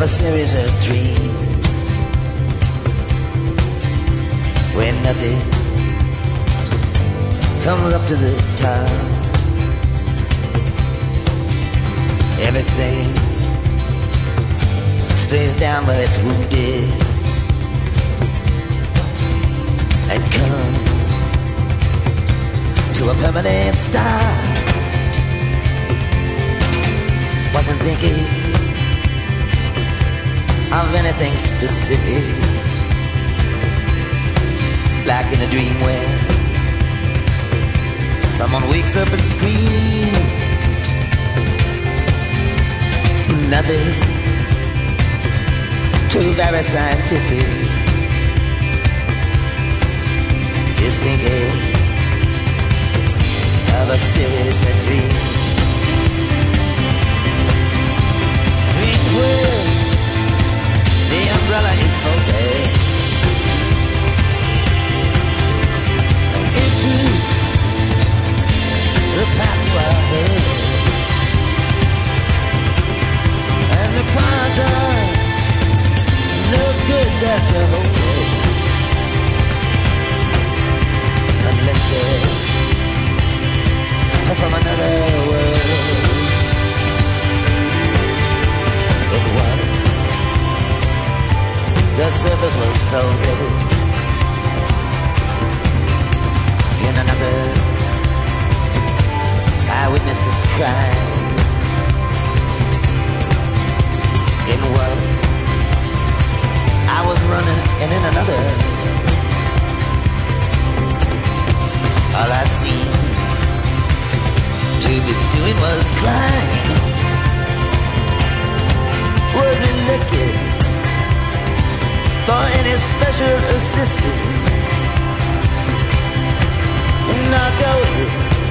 a series of dreams where nothing comes up to the top. Everything stays down where it's wounded and come to a permanent stop. Wasn't thinking of anything specific, like in a dream where someone wakes up and screams. Nothing too very scientific. Just thinking of a series of dreams. Dreams where the umbrella is folded into the pathway, and the cards are no good after home, unless they're from another world. It was the surface was frozen in another. I witnessed a crime in one. I was running, and in another, all I seemed to be doing was climb. Wasn't looking for any special assistance. Not going